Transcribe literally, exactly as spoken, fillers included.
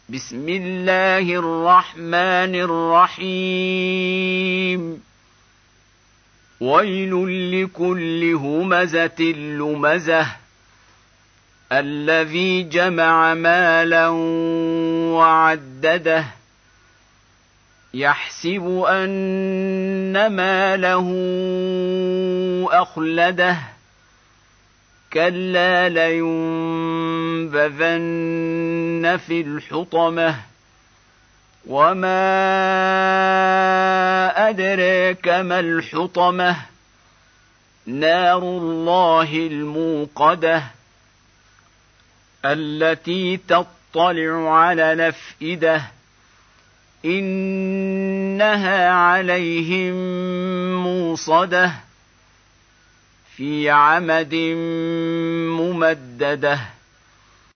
بسم الله الرحمن الرحيم ويل لكل همزة لمزة الذي جمع مالا وعدده يحسب أن ماله أخلده كلا لينبذن في الحطمة وما أدريك ما الحطمة نار الله الموقدة التي تطلع على الأفئدة إنها عليهم موصدة في عمد ممدده.